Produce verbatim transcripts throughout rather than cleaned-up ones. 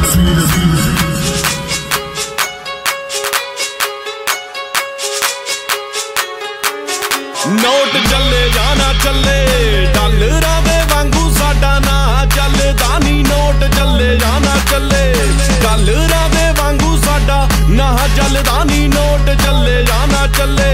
Note चले जाना चले डालरां दे वांगू साडा ना चलदा नी। नोट चले जाना चले डालरां दे वांगू साडा ना चलदा नी। नोट चले जाना चले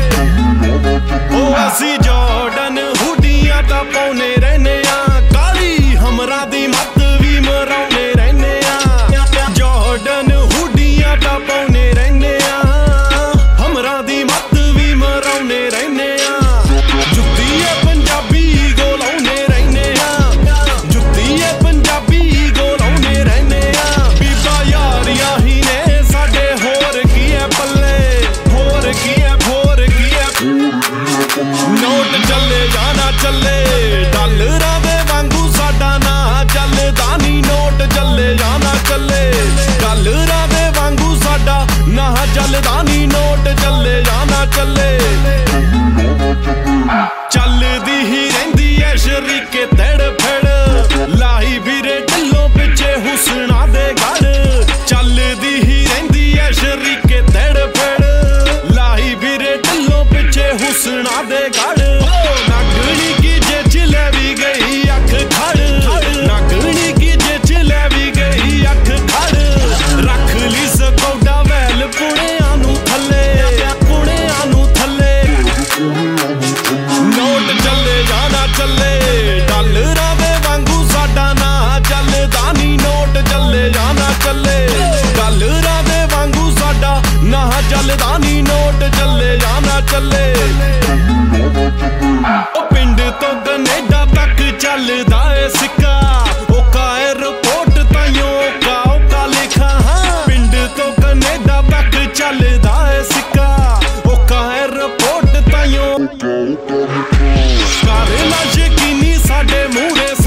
ओ असी जॉर्डन हुडियां तां पाउने रहने आ, काली हमरां दी मत भी मराउने रहने आ। जॉर्डन हुडियां तां पाउने रहने आ, हमरां दी मत भी मराउने रहने आ। जुत्ती है पंजाबी गोलाउने रहने आ, जुत्ती है पंजाबी गोलाउने रहने आ। बीबा यारियां ही ने साडे होर की है पल्ले, होर की है होर की है। नोट चले जाना चले डालरां दे वांगू साडा ना चलदा नी। नोट चले जाना चले डालरां दे वांगू साडा ना चलदा नी। नोट चले जाना चले चलदी ही रहिंदी ऐ शरीके तड़ फड़, लाही वीरे ढिल्लों पिछे हुसना दे गढ़। चलदी ही रहिंदी ऐ शरीके तड़ फड़, लाही वीरे ढिल्लों पिछे हुसना दे गढ़। नगनी की जे चिले भी गई अख खड़, नगनी की जे चिले भी गई अख खड़। रख ली सकौडा वैल पुणियां नू थल्ले, पुणियां नू थल्ले। नोट चले जाना चले डालरां दे वांगू साडा ना चलदा नी। नोट चले जाना चले डालरां दे वांगू साडा ना चलदा नी। नोट चले जाना चले ओ पिंड तो कनेडा तक चलदा ए सिक्का, ओका एयरपोर्ट ताइयों ओका ओका लिखा। हाँ पिंड तो कनेडा तक चलदा ए सिक्का, ओका एयरपोर्ट ताइयों कर ला यकीनी साडे मूहरे